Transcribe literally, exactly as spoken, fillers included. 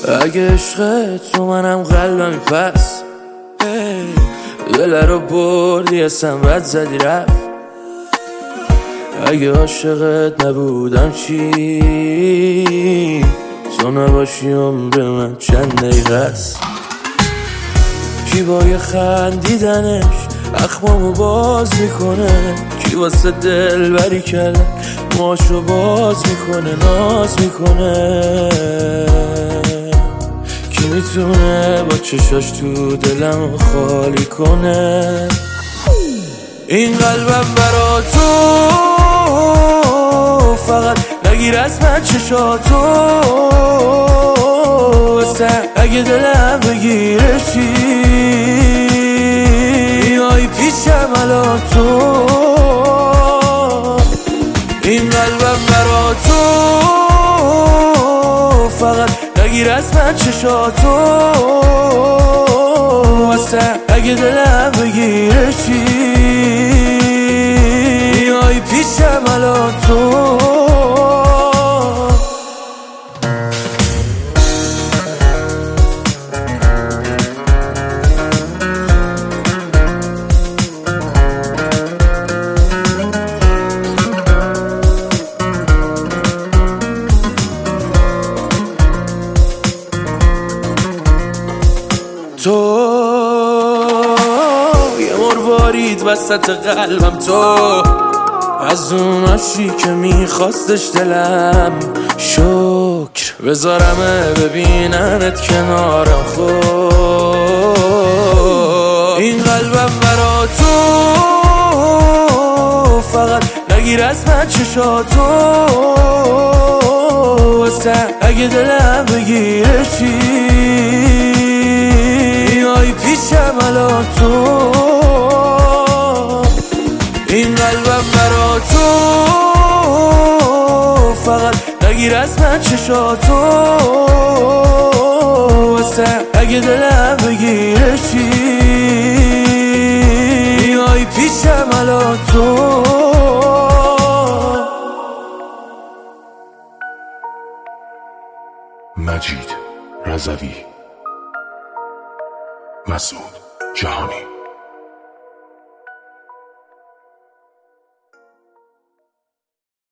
اگه عشق تو منم قلبمی پس دل رو بردی اسم رد زدی رفت. اگه عاشقت نبودم چی؟ تو نباشی عمر من چند دقیقه است. کی با یه خندیدنش اخمامو باز میکنه، کی واسه دل بری کردن ماشو باز میکنه ناز میکنه. کی میتونه با چشاش تو دلم خالی کنه؟ این قلبم برا تو فقط نگیر از من چشاتو واسه اگه دلم بگیره چی؟ میای پیشم الان تو. این قلبم برا تو فقط نگیر از من چشاتو واسه اگه دلم بگیره چی؟ میای پیشم الان تو. تو یه مروارید وسط قلبم، تو از اون عاشقی که میخواستش دلم. شکر بذارمه ببیننت کنارم خود. این قلبم برا تو فقط نگیر از من چشاتو واسه اگه دلم بگیره چی؟ میای پیشم الان تو. این قلبم برا تو فقط نگیر از من چشاتو واسه اگه دلم بگیره چی؟ میای پیشم الان تو. مجید رضوی، مسعود جهانی.